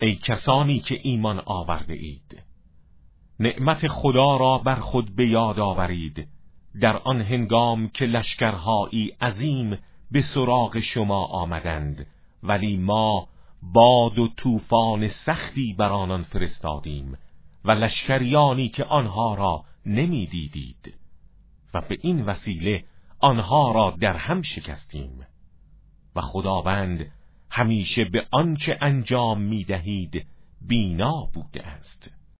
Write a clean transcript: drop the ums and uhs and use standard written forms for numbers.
ای کسانی که ایمان آورده اید، نعمت خدا را بر خود به یاد آورید در آن هنگام که لشکرهایی عظیم به سراغ شما آمدند، ولی ما باد و طوفان سختی بر آنان فرستادیم و لشکریانی که آنها را نمی دیدید و به این وسیله آنها را در هم شکستیم و خداوند همیشه به آنچه انجام می دهید بینا بوده است.